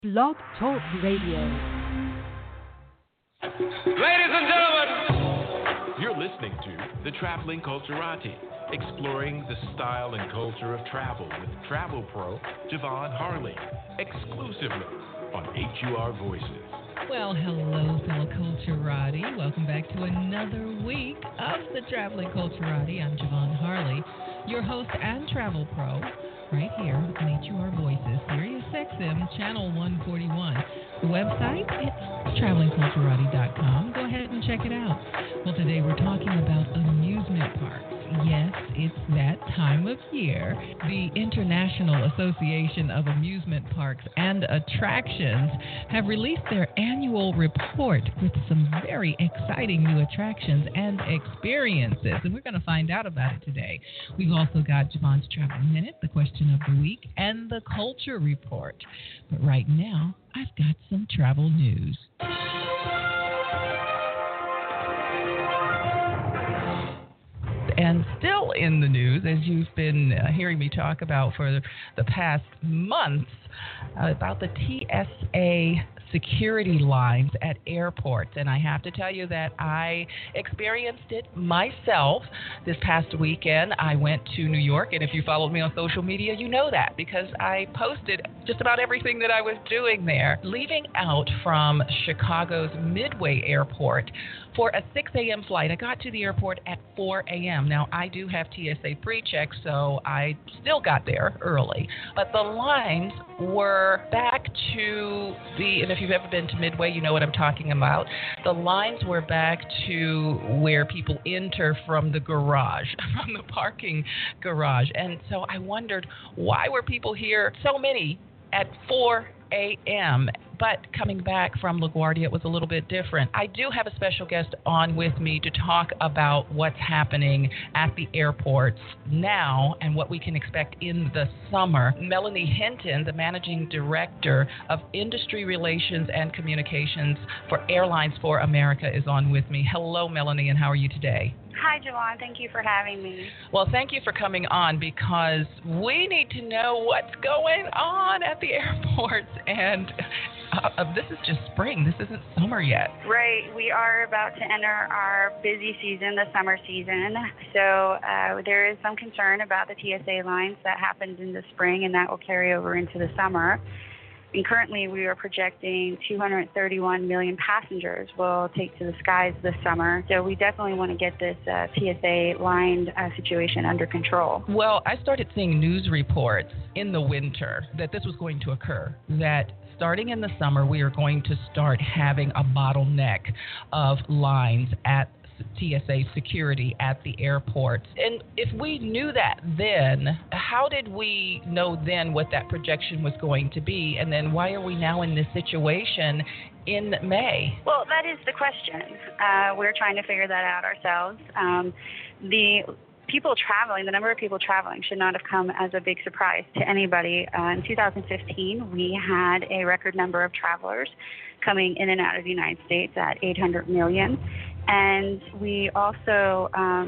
Blog Talk Radio. Ladies and gentlemen, you're listening to The Traveling Culturati, exploring the style and culture of travel with travel pro Javon Harley, exclusively on HUR Voices. Well, hello, fellow Culturati. Welcome back to another week of The Traveling Culturati. I'm Javon Harley, your host and travel pro, right here on HUR Voices, Sirius XM, Channel 141. The website, it's travelingculturati.com. Go ahead and check it out. Well, today we're talking about amusement parks. Yes, it's that time of year. The International Association of Amusement Parks and Attractions have released their annual report with some very exciting new attractions and experiences, and we're going to find out about it today. We've also got Javon's Travel Minute, the question of the week, and the Culture Report. But right now, I've got some travel news. And still in the news, as you've been hearing me talk about for the past months, about the TSA security lines at airports. And I have to tell you that I experienced it myself this past weekend. I went to New York, and if you followed me on social media, you know that because I posted just about everything that I was doing there. Leaving out from Chicago's Midway Airport for a 6 a.m. flight, I got to the airport at 4 a.m. Now, I do have TSA pre-check, so I still got there early. But the lines were back to and if you've ever been to Midway, you know what I'm talking about. The lines were back to where people enter from the garage, from the parking garage. And so I wondered, why were people here, so many, at 4 a.m., but coming back from LaGuardia, it was a little bit different. I do have a special guest on with me to talk about what's happening at the airports now and what we can expect in the summer. Melanie Hinton, the Managing Director of Industry Relations and Communications for Airlines for America, is on with me. Hello, Melanie, and how are you today? Hi, Javon. Thank you for having me. Well, thank you for coming on because we need to know what's going on at the airports. And this is just spring. This isn't summer yet. Right. We are about to enter our busy season, the summer season. So there is some concern about the TSA lines that happened in the spring, and that will carry over into the summer. And currently, we are projecting 231 million passengers will take to the skies this summer. So we definitely want to get this TSA line situation under control. Well, I started seeing news reports in the winter that this was going to occur, that starting in the summer, we are going to start having a bottleneck of lines at TSA security at the airports. And if we knew that then, how did we know then what that projection was going to be? And then why are we now in this situation in May? Well, that is the question. We're trying to figure that out ourselves. The number of people traveling should not have come as a big surprise to anybody. In 2015, we had a record number of travelers coming in and out of the United States at 800 million. And we also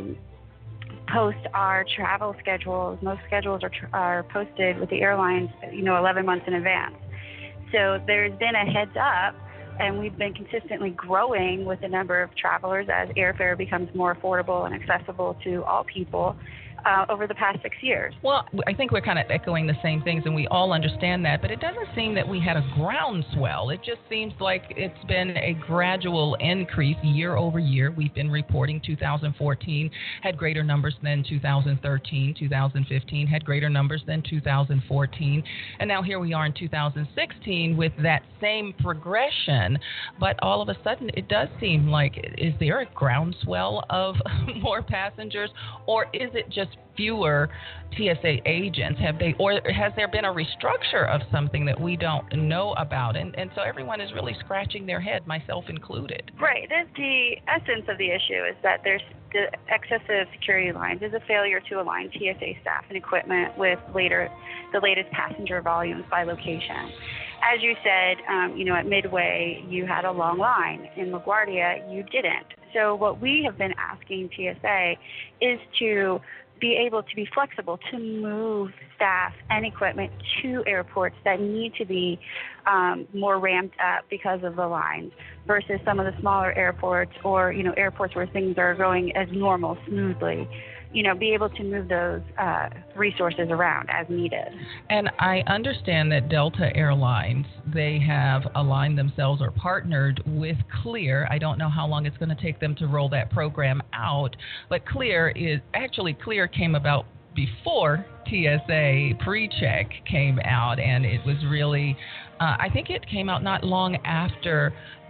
post our travel schedules. Most schedules are posted with the airlines, 11 months in advance. So there's been a heads up, and we've been consistently growing with the number of travelers as airfare becomes more affordable and accessible to all people over the past 6 years. Well, I think we're kind of echoing the same things, and we all understand that, but it doesn't seem that we had a groundswell. It just seems like it's been a gradual increase year over year. We've been reporting 2014 had greater numbers than 2013, 2015 had greater numbers than 2014, and now here we are in 2016 with that same progression, but all of a sudden it does seem like, is there a groundswell of more passengers, or is it just fewer TSA agents? Or has there been a restructure of something that we don't know about? And so everyone is really scratching their head, myself included. Right. The essence of the issue is that there's the excessive security lines is a failure to align TSA staff and equipment with the latest passenger volumes by location. As you said, at Midway, you had a long line. In LaGuardia, you didn't. So what we have been asking TSA is to be able to be flexible to move staff and equipment to airports that need to be more ramped up because of the lines versus some of the smaller airports or, airports where things are going as normal, smoothly. Be able to move those resources around as needed. And I understand that Delta Airlines, they have aligned themselves or partnered with Clear. I don't know how long it's going to take them to roll that program out, but Clear came about before TSA PreCheck came out, and it was really, I think it came out not long after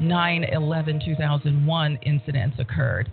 9/11/2001 incidents occurred,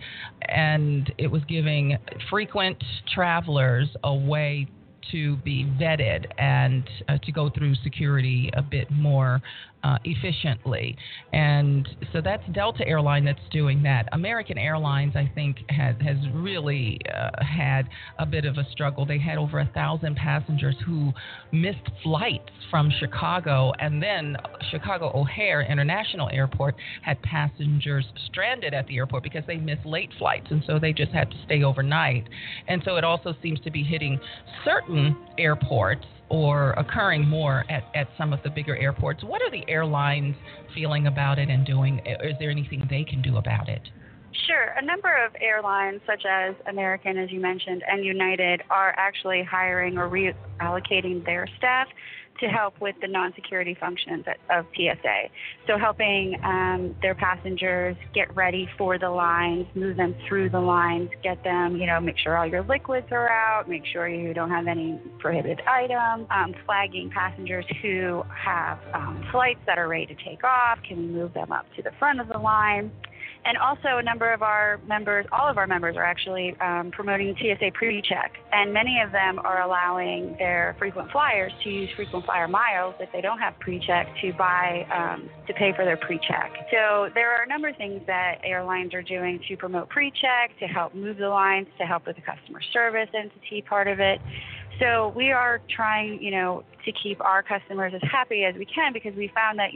and it was giving frequent travelers a way to be vetted and to go through security a bit more efficiently. And so that's Delta Airline that's doing that. American Airlines, I think, has really had a bit of a struggle. They had over 1,000 passengers who missed flights from Chicago, and then Chicago O'Hare International Airport had passengers stranded at the airport because they missed late flights, and so they just had to stay overnight. And so it also seems to be hitting certain airports or occurring more at some of the bigger airports. What are the airlines feeling about it and doing? Is there anything they can do about it? Sure. A number of airlines, such as American, as you mentioned, and United, are actually hiring or reallocating their staff to help with the non-security functions of TSA. So helping their passengers get ready for the lines, move them through the lines, get them, make sure all your liquids are out, make sure you don't have any prohibited items, flagging passengers who have flights that are ready to take off. Can we move them up to the front of the line? And also a number of our members, all of our members are actually promoting TSA PreCheck. And many of them are allowing their frequent flyers to use frequent flyer miles if they don't have PreCheck to buy, to pay for their PreCheck. So there are a number of things that airlines are doing to promote PreCheck, to help move the lines, to help with the customer service entity part of it. So we are trying, to keep our customers as happy as we can, because we found that,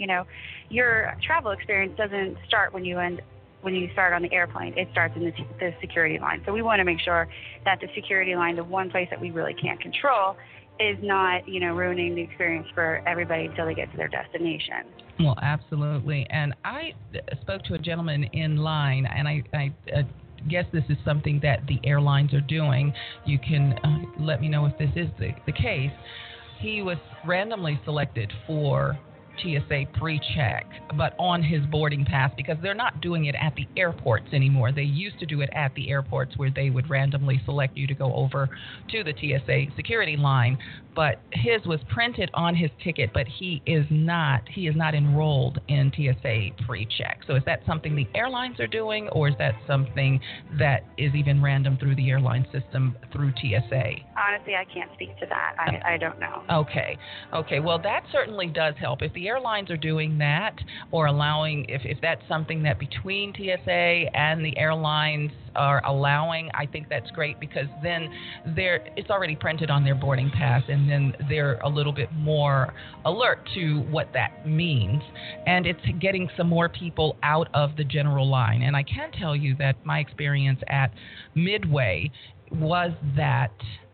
your travel experience doesn't start when you start on the airplane. It starts in the security line. So we want to make sure that the security line, the one place that we really can't control, is not, ruining the experience for everybody until they get to their destination. Well, absolutely. And I spoke to a gentleman in line, and I guess this is something that the airlines are doing. You can let me know if this is the case. He was randomly selected for TSA PreCheck, but on his boarding pass, because they're not doing it at the airports anymore. They used to do it at the airports where they would randomly select you to go over to the TSA security line, but his was printed on his ticket, but he is not enrolled in TSA PreCheck. So is that something the airlines are doing, or is that something that is even random through the airline system through TSA? Honestly, I can't speak to that. I don't know. Okay. Well, that certainly does help. If the airlines are doing that, or allowing, if that's something that between TSA and the airlines are allowing, I think that's great, because then it's already printed on their boarding pass, and then they're a little bit more alert to what that means, and it's getting some more people out of the general line. And I can tell you that my experience at Midway was that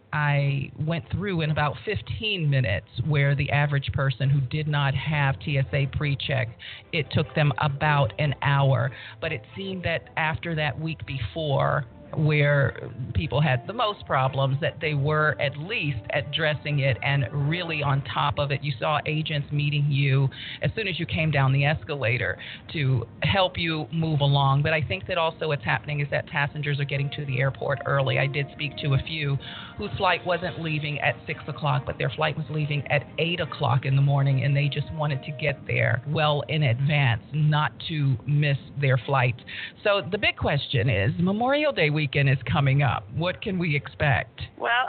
I went through in about 15 minutes, where the average person who did not have TSA PreCheck, it took them about an hour. But it seemed that after that week before, where people had the most problems, that they were at least addressing it and really on top of it. You saw agents meeting you as soon as you came down the escalator to help you move along. But I think that also what's happening is that passengers are getting to the airport early. I did speak to a few whose flight wasn't leaving at 6 o'clock, but their flight was leaving at 8 o'clock in the morning, and they just wanted to get there well in advance, not to miss their flight. So the big question is, Memorial Day weekend is coming up. What can we expect? Well,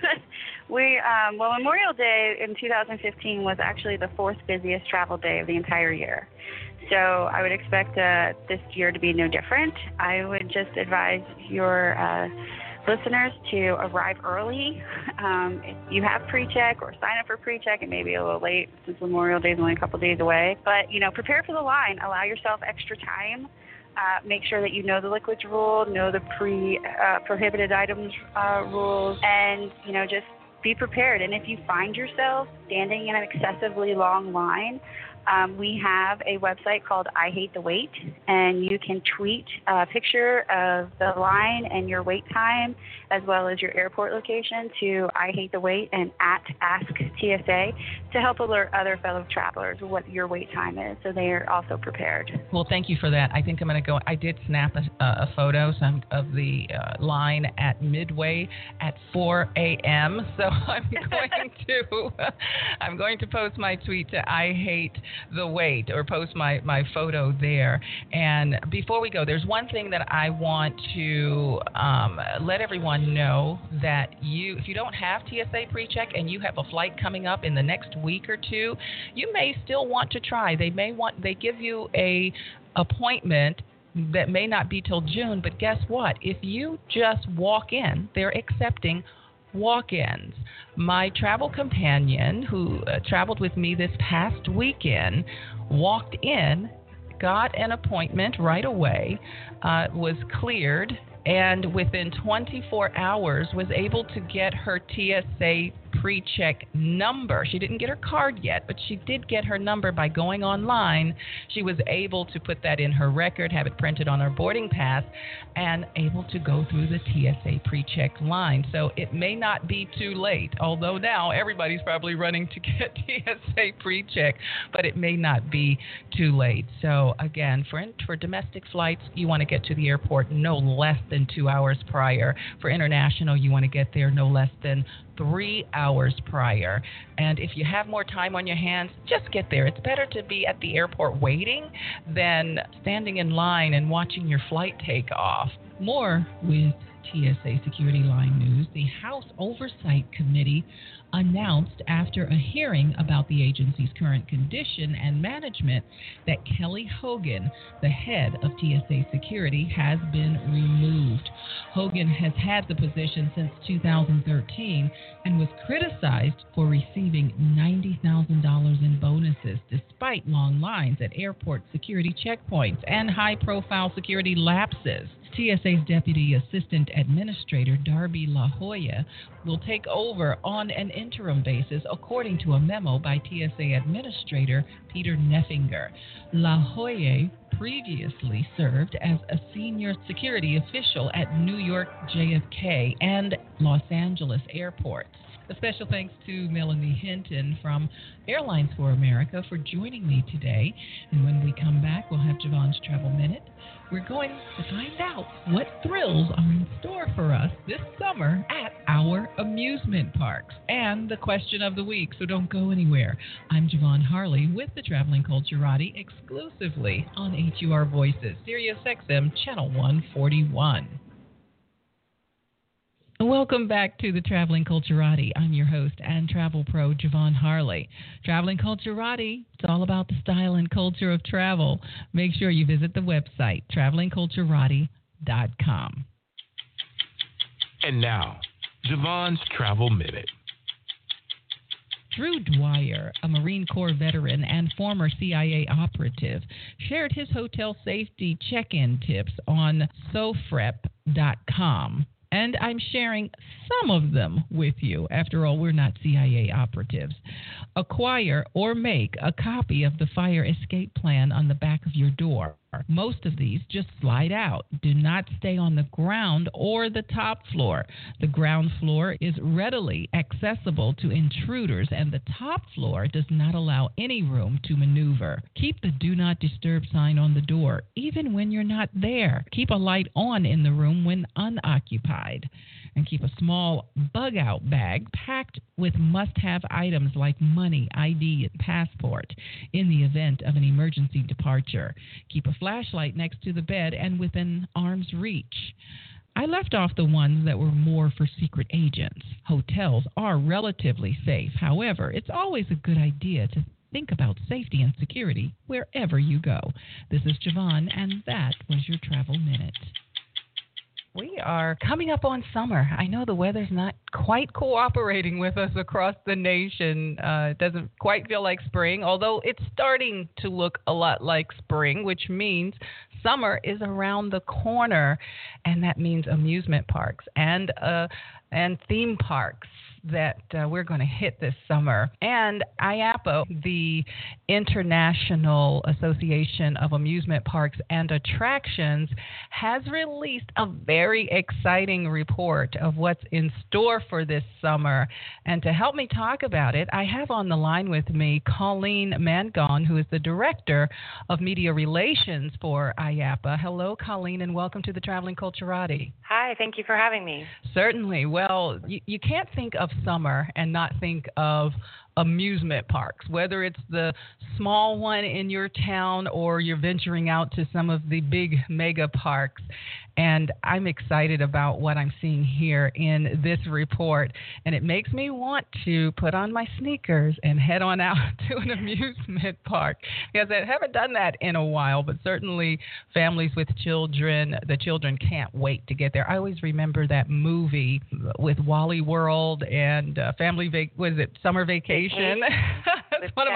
Memorial Day in 2015 was actually the fourth busiest travel day of the entire year. So I would expect this year to be no different. I would just advise your listeners to arrive early. If you have PreCheck or sign up for PreCheck, it may be a little late since Memorial Day is only a couple days away. But, prepare for the line. Allow yourself extra time. Make sure that you know the liquids rule, know the prohibited items rules, and just be prepared. And if you find yourself standing in an excessively long line, we have a website called I Hate the Wait, and you can tweet a picture of the line and your wait time, as well as your airport location, to I Hate the Wait and at Ask TSA to help alert other fellow travelers what your wait time is, so they are also prepared. Well, thank you for that. I think I'm going to go. I did snap a photo of the line at Midway at 4 a.m. So I'm going to post my tweet to I Hate the Wait, or post my photo there. And before we go, there's one thing that I want to let everyone know, that if you don't have TSA PreCheck and you have a flight coming up in the next week or two, you may still want to try. They give you a appointment that may not be till June, but guess what? If you just walk in, they're accepting walk-ins. My travel companion, who traveled with me this past weekend, walked in, got an appointment right away, was cleared, and within 24 hours was able to get her TSA PreCheck number. She didn't get her card yet, but she did get her number by going online. She was able to put that in her record, have it printed on her boarding pass, and able to go through the TSA PreCheck line. So it may not be too late, although now everybody's probably running to get TSA PreCheck, but it may not be too late. So again, for domestic flights, you want to get to the airport no less than 2 hours prior. For international, you want to get there no less than 3 hours prior. And if you have more time on your hands, just get there. It's better to be at the airport waiting than standing in line and watching your flight take off. More with TSA Security Line news. The House Oversight Committee announced after a hearing about the agency's current condition and management that Kelly Hogan, the head of TSA Security, has been removed. Hogan has had the position since 2013 and was criticized for receiving $90,000 in bonuses despite long lines at airport security checkpoints and high-profile security lapses. TSA's Deputy Assistant Administrator, Darby La Jolla, will take over on an interim basis, according to a memo by TSA Administrator Peter Neffinger. La Jolla previously served as a senior security official at New York JFK and Los Angeles airports. A special thanks to Melanie Hinton from Airlines for America for joining me today. And when we come back, we'll have Javon's Travel Minute. We're going to find out what thrills are in store for us this summer at our amusement parks. And the question of the week, so don't go anywhere. I'm Javon Harley with the Traveling Culturati, exclusively on HUR Voices, Sirius XM Channel 141. Welcome back to the Traveling Culturati. I'm your host and travel pro, Javon Harley. Traveling Culturati, it's all about the style and culture of travel. Make sure you visit the website, travelingculturati.com. And now, Javon's Travel Minute. Drew Dwyer, a Marine Corps veteran and former CIA operative, shared his hotel safety check-in tips on SOFREP.com. And I'm sharing some of them with you. After all, we're not CIA operatives. Acquire or make a copy of the fire escape plan on the back of your door. Most of these just slide out. Do not stay on the ground or the top floor. The ground floor is readily accessible to intruders, and the top floor does not allow any room to maneuver. Keep the Do Not Disturb sign on the door, even when you're not there. Keep a light on in the room when unoccupied. And keep a small bug-out bag packed with must-have items like money, ID, and passport in the event of an emergency departure. Keep a flashlight next to the bed and within arm's reach. I left off the ones that were more for secret agents. Hotels are relatively safe. However, it's always a good idea to think about safety and security wherever you go. This is Javon, and that was your Travel Minute. We are coming up on summer. I know the weather's not quite cooperating with us across the nation. It doesn't quite feel like spring, although it's starting to look a lot like spring, which means summer is around the corner, and that means amusement parks and theme parks that we're going to hit this summer. And IAAPA, the International Association of Amusement Parks and Attractions, has released a very exciting report of what's in store for this summer. And to help me talk about it, I have on the line with me Colleen Mangon, who is the Director of Media Relations for IAAPA. Hello, Colleen, and welcome to the Traveling Culturati. Hi, thank you for having me. Certainly. Well, you can't think of summer and not think of amusement parks, whether it's the small one in your town or you're venturing out to some of the big mega parks. And I'm excited about what I'm seeing here in this report. And it makes me want to put on my sneakers and head on out to an amusement park, because I haven't done that in a while, but certainly families with children, the children can't wait to get there. I always remember that movie with Wally World and Summer Vacation? That's one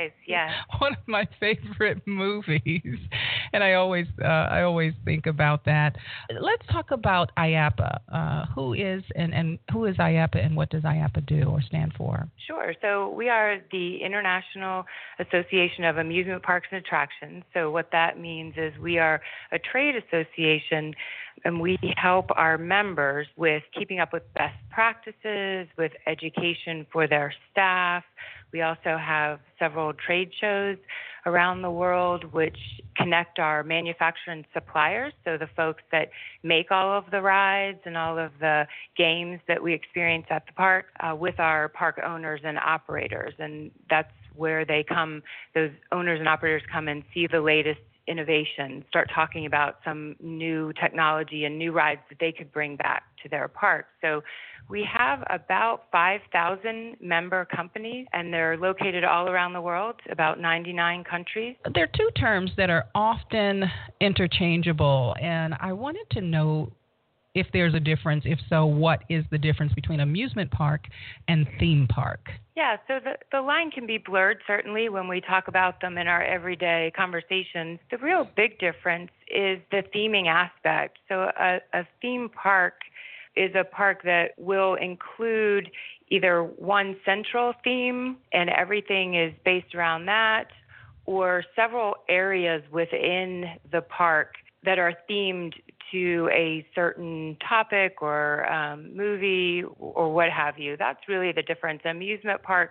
of my favorite movies, and I always think about that. Let's talk about IAAPA. Who is IAAPA, and what does IAAPA do or stand for? Sure. So we are the International Association of Amusement Parks and Attractions. So what that means is we are a trade association, and we help our members with keeping up with best practices, with education for their staff. We also have several trade shows around the world which connect our manufacturer and suppliers, so the folks that make all of the rides and all of the games that we experience at the park, with our park owners and operators. And that's where those owners and operators come and see the latest innovation, start talking about some new technology and new rides that they could bring back to their parks. So we have about 5,000 member companies, and they're located all around the world, about 99 countries. There are two terms that are often interchangeable, and I wanted to know if there's a difference. If so, what is the difference between amusement park and theme park? Yeah, so the line can be blurred, certainly, when we talk about them in our everyday conversations. The real big difference is the theming aspect. So a theme park is a park that will include either one central theme and everything is based around that, or several areas within the park that are themed to a certain topic or movie or what have you. That's really the difference. Amusement park,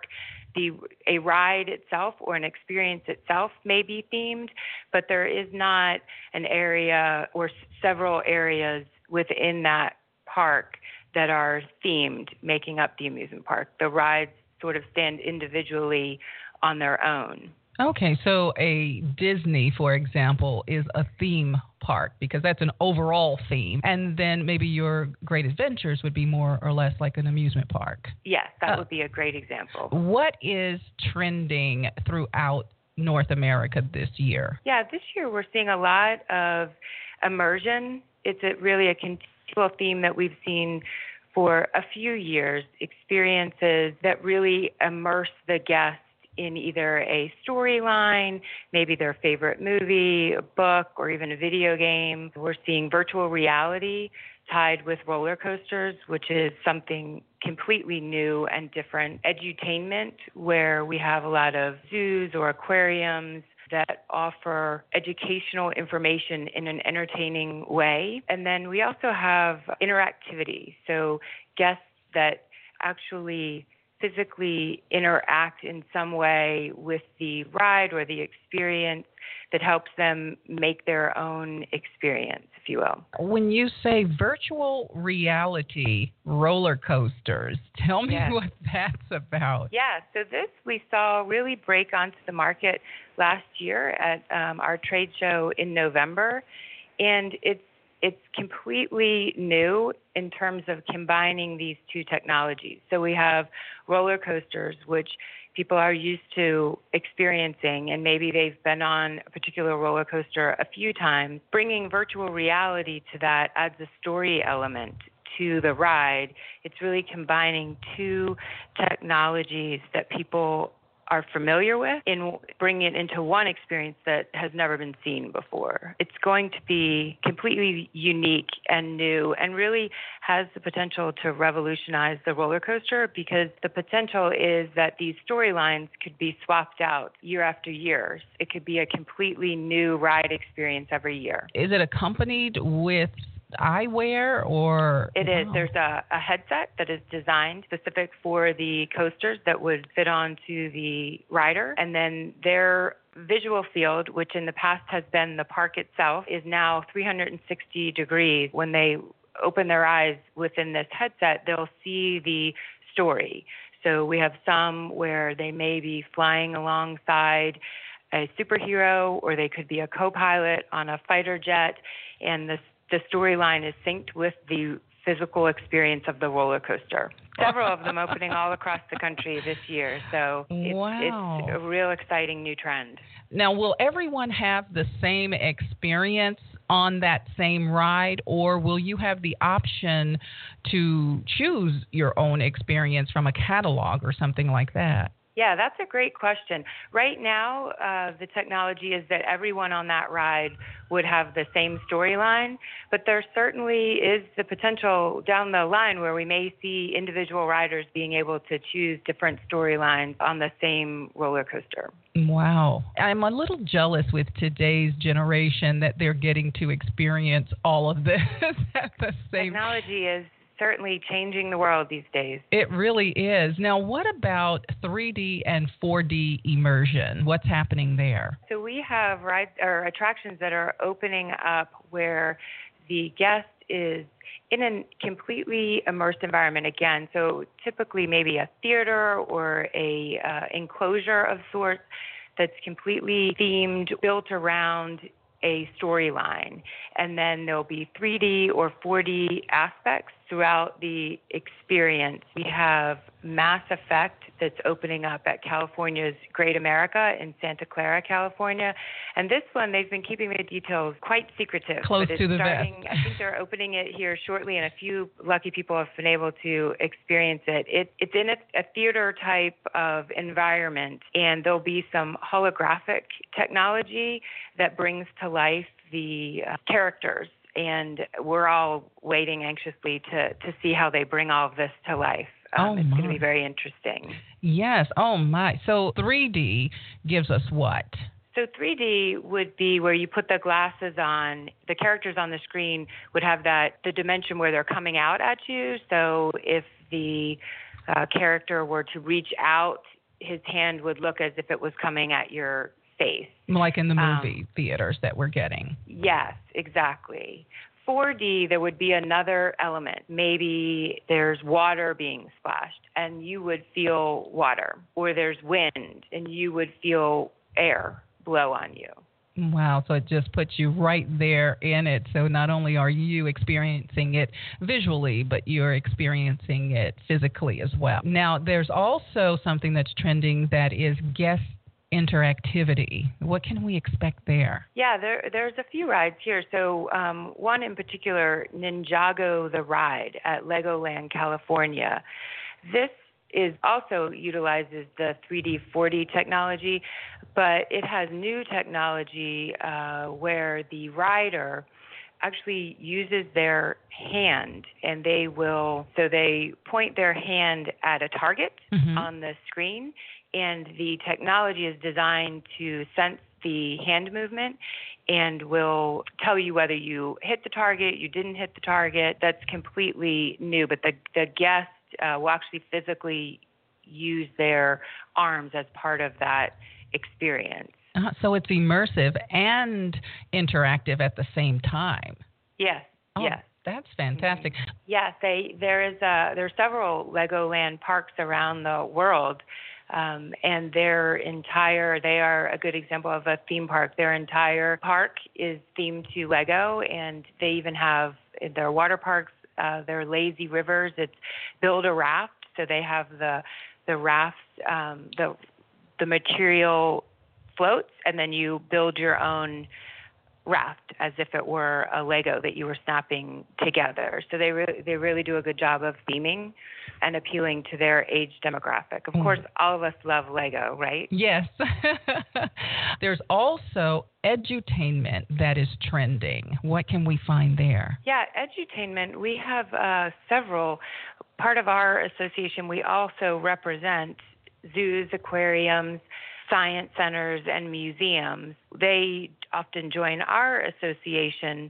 a ride itself or an experience itself may be themed, but there is not an area or several areas within that park that are themed, making up the amusement park. The rides sort of stand individually on their own. Okay, so a Disney, for example, is a theme park because that's an overall theme. And then maybe your Great Adventures would be more or less like an amusement park. Yes, that would be a great example. What is trending throughout North America this year? Yeah, this year we're seeing a lot of immersion. It's really a continual theme that we've seen for a few years, experiences that really immerse the guest in either a storyline, maybe their favorite movie, a book, or even a video game. We're seeing virtual reality tied with roller coasters, which is something completely new and different. Edutainment, where we have a lot of zoos or aquariums that offer educational information in an entertaining way. And then we also have interactivity, so guests that actually physically interact in some way with the ride or the experience that helps them make their own experience, if you will. When you say virtual reality roller coasters, tell me what that's about. Yeah, so this we saw really break onto the market last year at our trade show in November, and it's completely new in terms of combining these two technologies. So we have roller coasters, which people are used to experiencing, and maybe they've been on a particular roller coaster a few times. Bringing virtual reality to that adds a story element to the ride. It's really combining two technologies that people are familiar with and bringing it into one experience that has never been seen before. It's going to be completely unique and new and really has the potential to revolutionize the roller coaster, because the potential is that these storylines could be swapped out year after year. It could be a completely new ride experience every year. Is it accompanied with eyewear or? It is. There's a headset that is designed specific for the coasters that would fit onto the rider, and then their visual field, which in the past has been the park itself, is now 360 degrees. When they open their eyes within this headset, they'll see the story. So we have some where they may be flying alongside a superhero, or they could be a co-pilot on a fighter jet, and the storyline is synced with the physical experience of the roller coaster. Several of them opening all across the country this year. So it's a real exciting new trend. Now, will everyone have the same experience on that same ride, or will you have the option to choose your own experience from a catalog or something like that? Yeah, that's a great question. Right now, the technology is that everyone on that ride would have the same storyline, but there certainly is the potential down the line where we may see individual riders being able to choose different storylines on the same roller coaster. Wow. I'm a little jealous with today's generation that they're getting to experience all of this at the same time. Technology is certainly changing the world these days. It really is. Now, what about 3D and 4D immersion? What's happening there? So we have rides or attractions that are opening up where the guest is in a completely immersed environment again. So typically maybe a theater or a enclosure of sorts that's completely themed, built around a storyline, and then there'll be 3D or 4D aspects throughout the experience. We have Mass Effect that's opening up at California's Great America in Santa Clara, California. And this one, they've been keeping the details quite secretive. Close to the vest. I think they're opening it here shortly, and a few lucky people have been able to experience it. It's in a theater type of environment, and there'll be some holographic technology that brings to life the characters. And we're all waiting anxiously to see how they bring all of this to life. It's going to be very interesting. Yes. Oh, my. So 3D gives us what? So 3D would be where you put the glasses on. The characters on the screen would have the dimension where they're coming out at you. So if the character were to reach out, his hand would look as if it was coming at your face. Like in the movie theaters that we're getting. Yes, exactly. 4D, there would be another element. Maybe there's water being splashed, and you would feel water. Or there's wind, and you would feel air blow on you. Wow, so it just puts you right there in it. So not only are you experiencing it visually, but you're experiencing it physically as well. Now, there's also something that's trending that is guest interactivity. What can we expect there? Yeah, there's a few rides here. So one in particular, Ninjago the Ride at Legoland, California. This also utilizes the 3D, 4D technology, but it has new technology where the rider actually uses their hand, and they point their hand at a target on the screen, and the technology is designed to sense the hand movement and will tell you whether you hit the target, you didn't hit the target. That's completely new, but the guest will actually physically use their arms as part of that experience. So it's immersive and interactive at the same time. Yes, yes. That's fantastic. Yes, there are several Legoland parks around the world, and they are a good example of a theme park. Their entire park is themed to Lego, and they even have their water parks, their lazy rivers. It's build a raft, so they have the the rafts, the material floats, and then you build your own raft as if it were a Lego that you were snapping together. So they really do a good job of theming and appealing to their age demographic. Of course, all of us love Lego, right? Yes. There's also edutainment that is trending. What can we find there? Yeah, edutainment, we have several. Part of our association, we also represent zoos, aquariums, science centers, and museums. They often join our association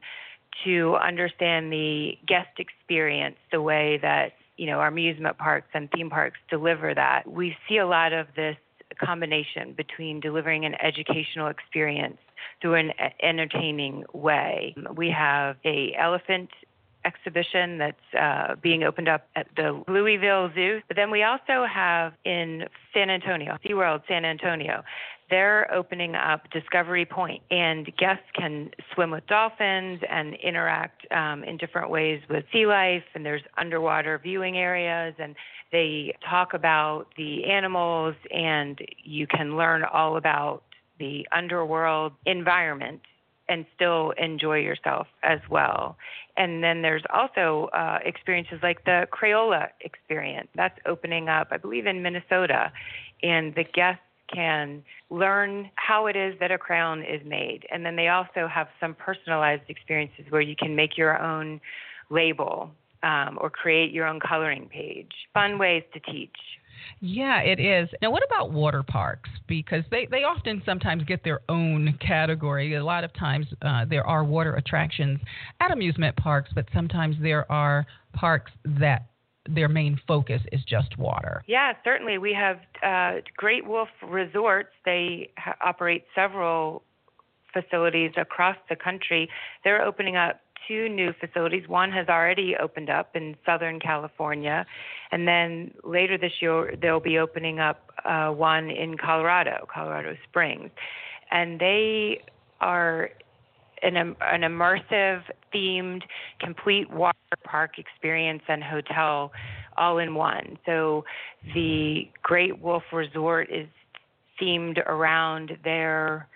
to understand the guest experience, the way that, our amusement parks and theme parks deliver that. We see a lot of this combination between delivering an educational experience through an entertaining way. We have a elephant exhibition that's being opened up at the Louisville Zoo. But then we also have in San Antonio, SeaWorld San Antonio, they're opening up Discovery Point, and guests can swim with dolphins and interact in different ways with sea life, and there's underwater viewing areas, and they talk about the animals, and you can learn all about the underworld environment and still enjoy yourself as well. And then there's also experiences like the Crayola experience. That's opening up, I believe, in Minnesota. And the guests can learn how it is that a crayon is made. And then they also have some personalized experiences where you can make your own label or create your own coloring page. Fun ways to teach. Yeah, it is. Now, what about water parks? Because they often sometimes get their own category. A lot of times there are water attractions at amusement parks, but sometimes there are parks that their main focus is just water. Yeah, certainly. We have Great Wolf Resorts. They operate several facilities across the country. They're opening up 2 new facilities. One has already opened up in Southern California, and then later this year they'll be opening up one in Colorado Springs. And they are an immersive, themed, complete water park experience and hotel all in one. So the Great Wolf Resort is themed around their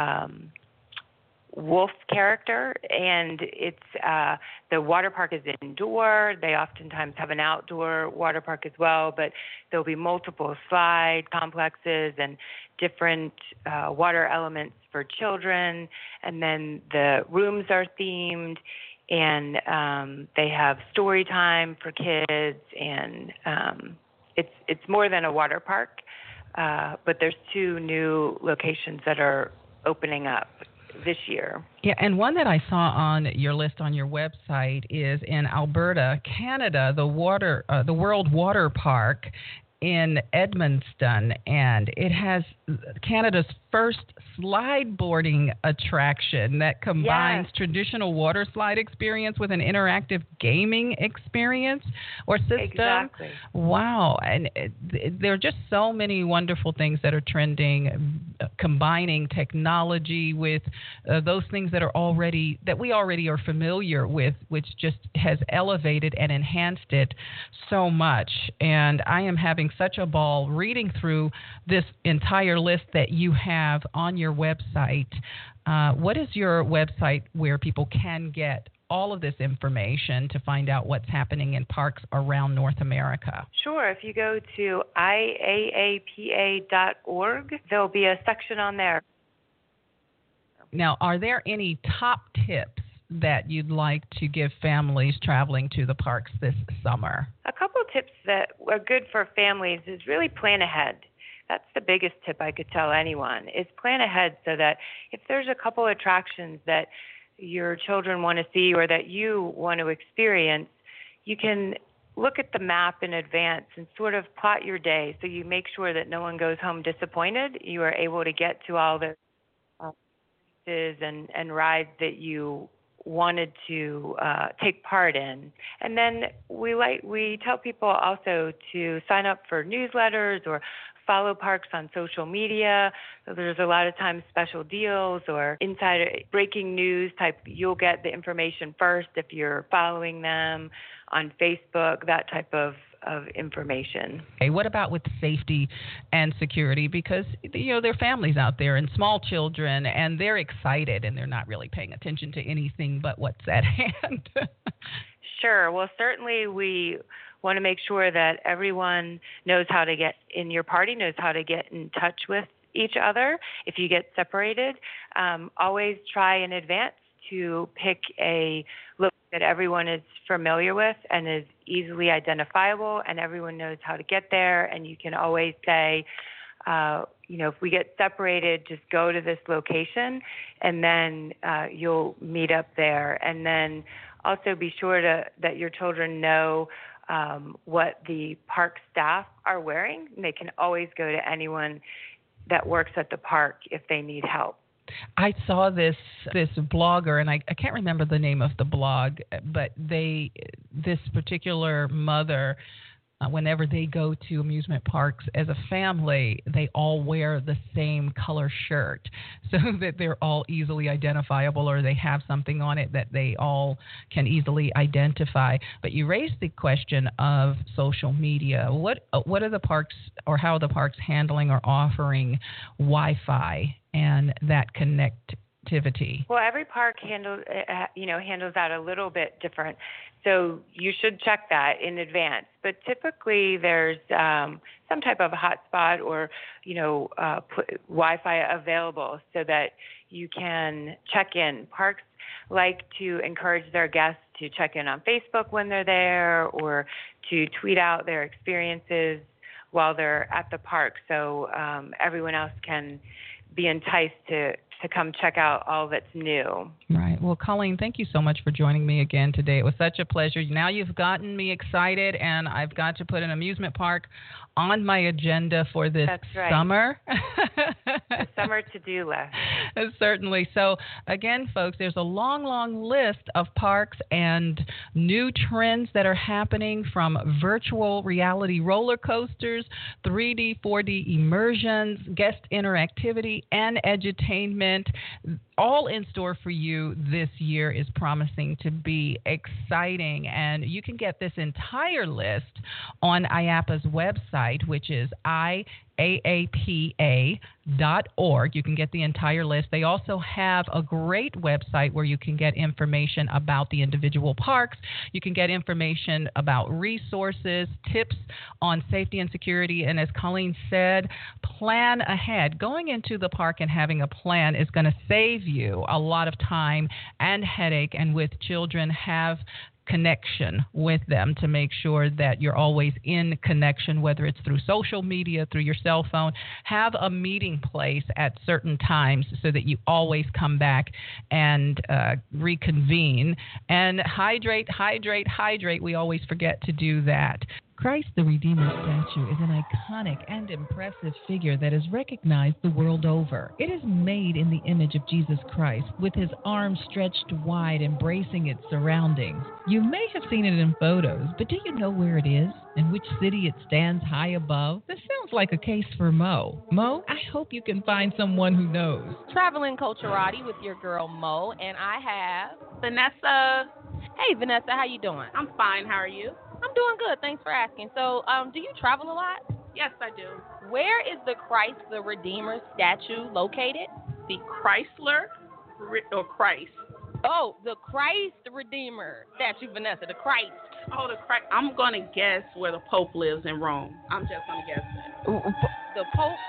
wolf character, and it's the water park is indoor. They oftentimes have an outdoor water park as well, but there'll be multiple slide complexes and different water elements for children, and then the rooms are themed, and they have story time for kids, and it's more than a water park, but there's 2 new locations that are opening up this year. Yeah, and one that I saw on your list on your website is in Alberta, Canada, the World Water Park in Edmundston, and it has Canada's first slide boarding attraction that combines traditional water slide experience with an interactive gaming experience or system. Exactly. Wow. And there are just so many wonderful things that are trending, combining technology with those things that we already are familiar with, which just has elevated and enhanced it so much. And I am having such a ball reading through this entire list that you have on your website. What is your website where people can get all of this information to find out what's happening in parks around North America? Sure. If you go to iaapa.org, there'll be a section on there. Now, are there any top tips that you'd like to give families traveling to the parks this summer? A couple of tips that are good for families is really plan ahead. That's the biggest tip I could tell anyone, is plan ahead so that if there's a couple attractions that your children want to see or that you want to experience, you can look at the map in advance and sort of plot your day so you make sure that no one goes home disappointed. You are able to get to all the experiences and rides that you wanted to take part in. And then we tell people also to sign up for newsletters or follow parks on social media. So there's a lot of times special deals or insider breaking news type. You'll get the information first if you're following them on Facebook, that type of of information. Okay, what about with safety and security? Because, there are families out there and small children, and they're excited, and they're not really paying attention to anything but what's at hand. Sure. Well, certainly we want to make sure that everyone knows how to get in your party, knows how to get in touch with each other if you get separated. Always try in advance to pick a look that everyone is familiar with and is easily identifiable, and everyone knows how to get there. And you can always say, if we get separated, just go to this location, and then you'll meet up there. And then also be sure that your children know what the park staff are wearing. And they can always go to anyone that works at the park if they need help. I saw this blogger, and I can't remember the name of the blog, but this particular mother, whenever they go to amusement parks as a family, they all wear the same color shirt so that they're all easily identifiable, or they have something on it that they all can easily identify. But you raised the question of social media. What are the parks, or how are the parks handling or offering Wi-Fi and that connectivity? Well, every park handles that a little bit different. So you should check that in advance. But typically there's some type of hotspot or, Wi-Fi available so that you can check in. Parks like to encourage their guests to check in on Facebook when they're there, or to tweet out their experiences while they're at the park, so everyone else can be enticed to come check out all that's new. Right. Well, Colleen, thank you so much for joining me again today. It was such a pleasure. Now you've gotten me excited, and I've got to put an amusement park on my agenda for this summer. The summer to-do list. Certainly. So, again, folks, there's a long, long list of parks and new trends that are happening, from virtual reality roller coasters, 3D, 4D immersions, guest interactivity, and edutainment. All in store for you this year is promising to be exciting. And you can get this entire list on IAAPA's website, which is IAAPA.org. You can get the entire list. They also have a great website where you can get information about the individual parks. You can get information about resources, tips on safety and security. And as Colleen said, plan ahead. Going into the park and having a plan is going to save you a lot of time and headache. And with children, have connection with them to make sure that you're always in connection, whether it's through social media, through your cell phone. Have a meeting place at certain times so that you always come back and reconvene. And hydrate. We always forget to do that. Christ the Redeemer statue is an iconic and impressive figure that is recognized the world over. It is made in the image of Jesus Christ, with his arms stretched wide, embracing its surroundings. You may have seen it in photos, but do you know where it is? In which city it stands high above? This sounds like a case for Mo. Mo, I hope you can find someone who knows. Traveling Culturati with your girl Mo, and I have Vanessa. Hey Vanessa, how you doing? I'm fine. How are you? I'm doing good. Thanks for asking. So, do you travel a lot? Yes, I do. Where is the Christ the Redeemer statue located? The Chrysler or Christ? Oh, the Christ the Redeemer statue, Vanessa. The Christ. Oh, the Christ. I'm going to guess where the Pope lives in Rome. I'm just going to guess that. The Pope?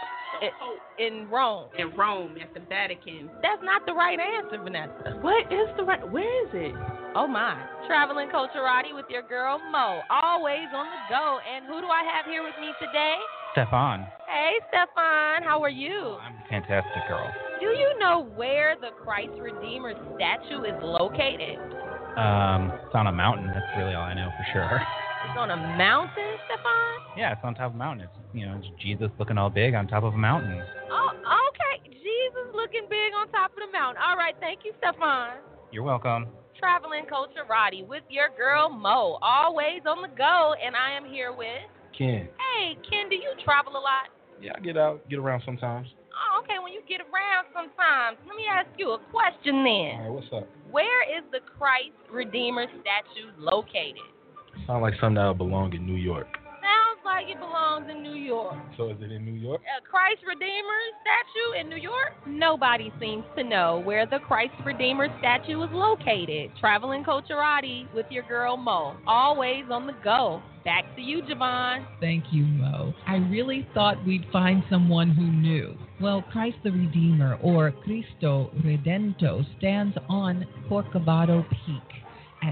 In Rome. In Rome, at the Vatican. That's not the right answer, Vanessa. What is the right? Where is it? Oh my. Traveling Culturati with your girl Mo. Always on the go. And who do I have here with me today? Stefan. Hey, Stefan. How are you? I'm a fantastic, girl. Do you know where the Christ Redeemer statue is located? It's on a mountain. That's really all I know for sure. It's on a mountain, Stefan? Yeah, it's on top of a mountain. It's Jesus looking all big on top of a mountain. Oh, okay. Jesus looking big on top of the mountain. All right, thank you, Stefan. You're welcome. Traveling Culturati with your girl Mo, always on the go, and I am here with Ken. Hey, Ken, do you travel a lot? Yeah, I get around sometimes. Oh, okay. When you get around sometimes, let me ask you a question then. All right, what's up? Where is the Christ Redeemer statue located? Sound like something that would belong in New York. like it belongs in New York. So is it in New York? Christ Redeemer statue in New York? Nobody seems to know where the Christ Redeemer statue is located. Traveling Culturati with your girl Mo. Always on the go. Back to you, Javon. Thank you, Mo. I really thought we'd find someone who knew. Well, Christ the Redeemer, or Cristo Redento, stands on Corcovado Peak at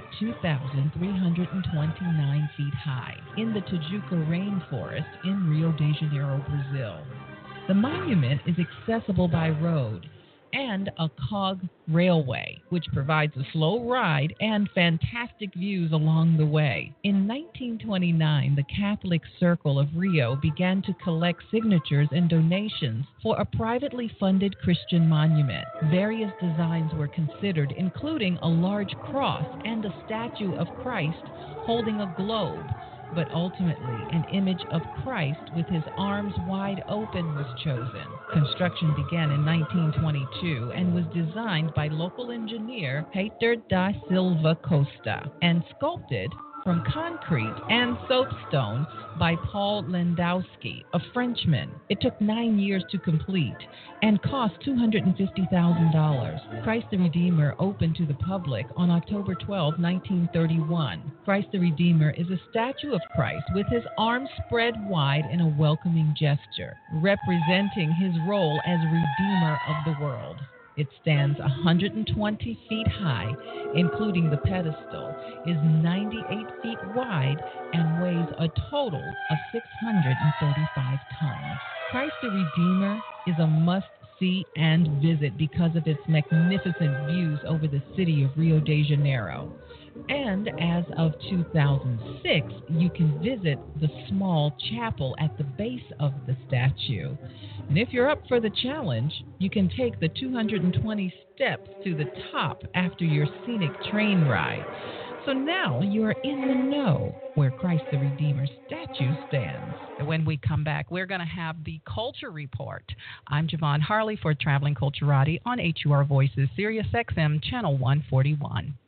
2,329 feet high in the Tijuca rainforest in Rio de Janeiro, Brazil. The monument is accessible by road and a cog railway, which provides a slow ride and fantastic views along the way. In 1929, the Catholic Circle of Rio began to collect signatures and donations for a privately funded Christian monument. Various designs were considered, including a large cross and a statue of Christ holding a globe, but ultimately an image of Christ with his arms wide open was chosen. Construction began in 1922 and was designed by local engineer Heitor da Silva Costa and sculpted from concrete and soapstone by Paul Landowski, a Frenchman. It took 9 years to complete and cost $250,000. Christ the Redeemer opened to the public on October 12, 1931. Christ the Redeemer is a statue of Christ with his arms spread wide in a welcoming gesture, representing his role as Redeemer of the world. It stands 120 feet high, including the pedestal, is 98 feet wide, and weighs a total of 635 tons. Christ the Redeemer is a must-see and visit because of its magnificent views over the city of Rio de Janeiro. And as of 2006, you can visit the small chapel at the base of the statue. And if you're up for the challenge, you can take the 220 steps to the top after your scenic train ride. So now you're in the know where Christ the Redeemer statue stands. When we come back, we're going to have the Culture Report. I'm Javon Harley for Traveling Culturati on HUR Voices, Sirius XM, Channel 141.